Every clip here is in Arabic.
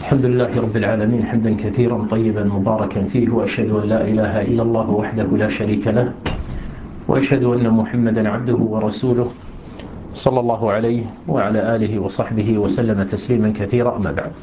الحمد لله رب العالمين حمدا كثيرا طيبا مباركا فيه، وأشهد أن لا إله إلا الله وحده لا شريك له، وأشهد أن محمدا عبده ورسوله صلى الله عليه وعلى آله وصحبه وسلم تسليما كثيرا. أما بعد،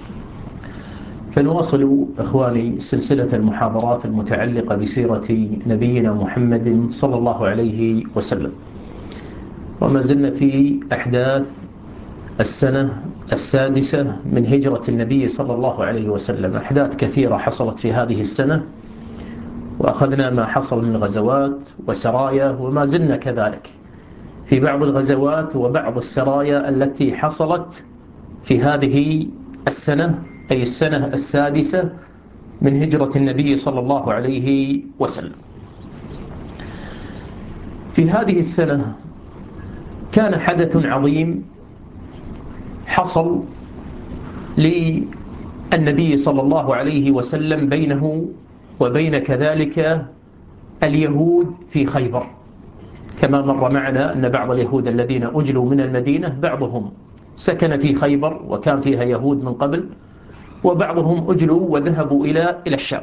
فنواصل إخواني سلسلة المحاضرات المتعلقة بسيرة نبينا محمد صلى الله عليه وسلم، وما زلنا في أحداث السنة السادسة من هجرة النبي صلى الله عليه وسلم. أحداث كثيرة حصلت في هذه السنة، وأخذنا ما حصل من غزوات وسرايا، وما زلنا كذلك في بعض الغزوات وبعض السرايا التي حصلت في هذه السنة، أي السنة السادسة من هجرة النبي صلى الله عليه وسلم. في هذه السنة كان حدث عظيم حصل للنبي صلى الله عليه وسلم بينه وبين كذلك اليهود في خيبر. كما مر معنا أن بعض اليهود الذين أجلوا من المدينة بعضهم سكن في خيبر وكان فيها يهود من قبل، وبعضهم أجلوا وذهبوا إلى الشام.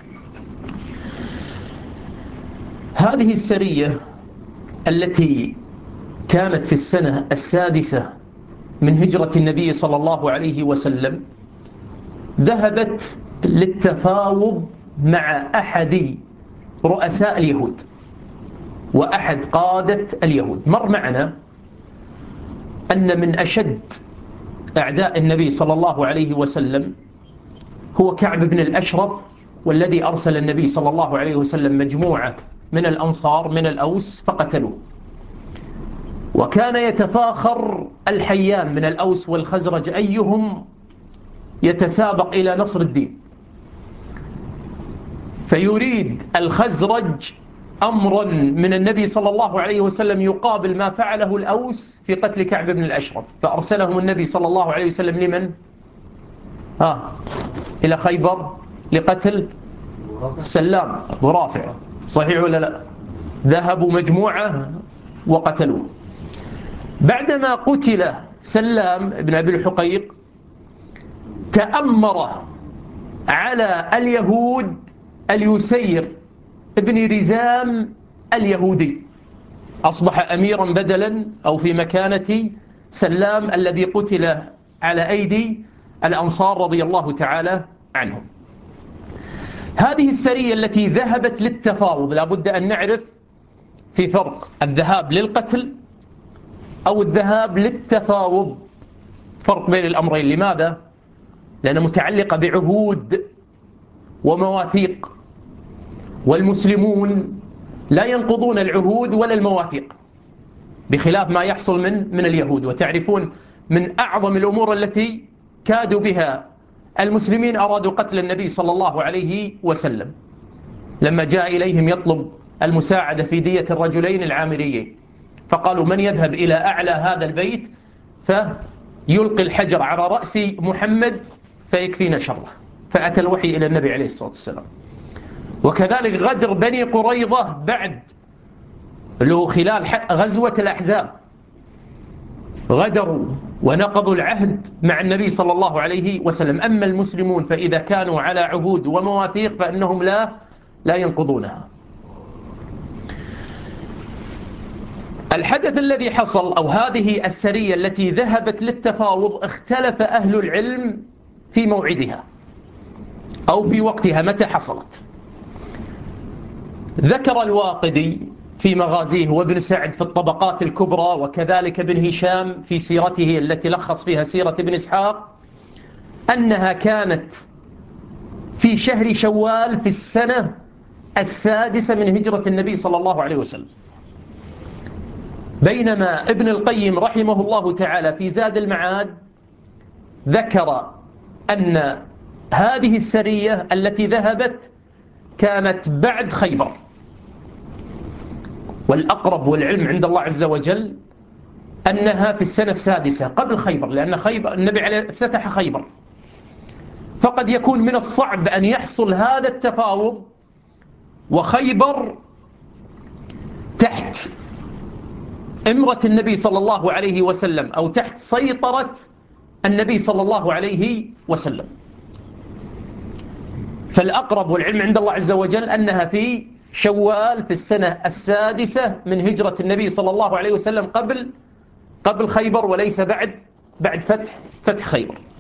هذه السرية التي كانت في السنة السادسة من هجرة النبي صلى الله عليه وسلم ذهبت للتفاوض مع أحد رؤساء اليهود وأحد قادة اليهود. مر معنا أن من أشد أعداء النبي صلى الله عليه وسلم هو كعب بن الأشرف، والذي أرسل النبي صلى الله عليه وسلم مجموعة من الأنصار من الأوس فقتلوه. وكان يتفاخر الحيان من الأوس والخزرج أيهم يتسابق إلى نصر الدين، فيريد الخزرج أمرا من النبي صلى الله عليه وسلم يقابل ما فعله الأوس في قتل كعب بن الأشرف، فأرسلهم النبي صلى الله عليه وسلم لمن؟ إلى خيبر لقتل سلام أبو رافع. صحيح ولا لا؟ ذهبوا مجموعة وقتلوه. بعدما قتل سلام بن أبي الحقيق تأمر على اليهود اليسير ابن رزام اليهودي، أصبح أميرا بدلا أو في مكانة سلام الذي قتل على أيدي الأنصار رضي الله تعالى عنهم. هذه السرية التي ذهبت للتفاوض، لابد أن نعرف في فرق الذهاب للقتل أو الذهاب للتفاوض، فرق بين الأمرين. لماذا؟ لأنها متعلقة بعهود ومواثيق، والمسلمون لا ينقضون العهود ولا المواثيق بخلاف ما يحصل من اليهود. وتعرفون من أعظم الأمور التي كادوا بها المسلمين أرادوا قتل النبي صلى الله عليه وسلم لما جاء إليهم يطلب المساعدة في دية الرجلين العامريين، فقالوا من يذهب إلى أعلى هذا البيت فيلقي الحجر على رأس محمد فيكفينا شره، فأتى الوحي إلى النبي عليه الصلاة والسلام. وكذلك غدر بني قريظة بعد له خلال غزوة الأحزاب، غدروا ونقضوا العهد مع النبي صلى الله عليه وسلم. أما المسلمون فإذا كانوا على عهود ومواثيق فإنهم لا ينقضونها. الحدث الذي حصل أو هذه السرية التي ذهبت للتفاوض اختلف أهل العلم في موعدها أو في وقتها متى حصلت. ذكر الواقدي في مغازيه وابن سعد في الطبقات الكبرى، وكذلك ابن هشام في سيرته التي لخص فيها سيرة ابن إسحاق، أنها كانت في شهر شوال في السنة السادسة من هجرة النبي صلى الله عليه وسلم. بينما ابن القيم رحمه الله تعالى في زاد المعاد ذكر أن هذه السرية التي ذهبت كانت بعد خيبر، والأقرب والعلم عند الله عز وجل أنها في السنة السادسة قبل خيبر، لأن خيبر النبي عليه افتتح خيبر، فقد يكون من الصعب أن يحصل هذا التفاوض وخيبر تحت إمرة النبي صلى الله عليه وسلم أو تحت سيطرة النبي صلى الله عليه وسلم. فالأقرب والعلم عند الله عز وجل أنها في شوال في السنة السادسة من هجرة النبي صلى الله عليه وسلم، قبل خيبر، وليس بعد فتح خيبر.